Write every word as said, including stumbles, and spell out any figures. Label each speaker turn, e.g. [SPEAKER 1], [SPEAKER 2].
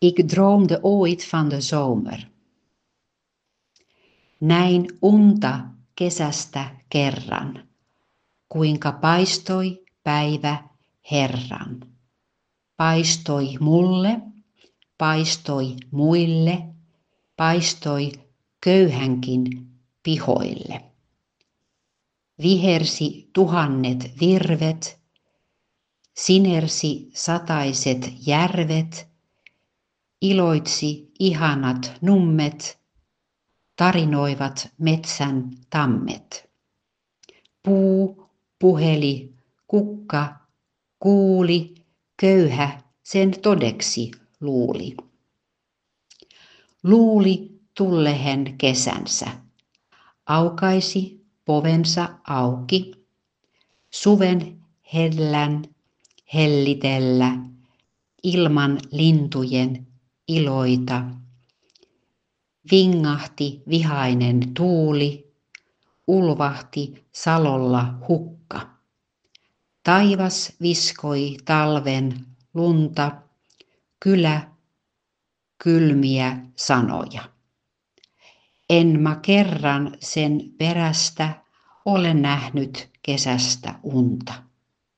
[SPEAKER 1] Ik droomde ooit van de zomer. Näin unta kesästä kerran, kuinka paistoi päivä Herran. Paistoi mulle, paistoi muille, paistoi köyhänkin pihoille. Vihersi tuhannet virvet, sinersi sataiset järvet, iloitsi ihanat nummet, tarinoivat metsän tammet. Puu puheli, kukka kuuli, köyhä sen todeksi luuli. Luuli tullehen kesänsä, aukaisi povensa auki, suven hellän hellitellä ilman lintujen iloita. Vingahti vihainen tuuli, ulvahti salolla hukka. Taivas viskoi talven lunta, kylä kylmiä sanoja. En mä kerran sen perästä ole nähnyt kesästä unta.